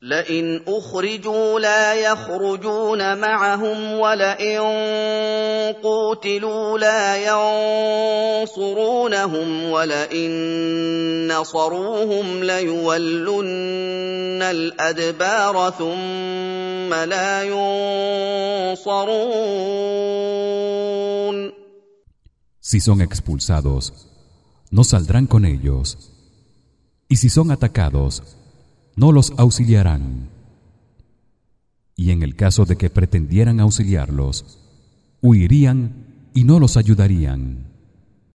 لئن أخرجوا لا يخرجون معهم ولئن قوتلوا لا ينصرونهم ولئن نصروهم ليولن الأدبار ثم لا ينصرون. Si son expulsados, no saldrán con ellos, y si son atacados, no los auxiliarán. Y en el caso de que pretendieran auxiliarlos, huirían y no los ayudarían.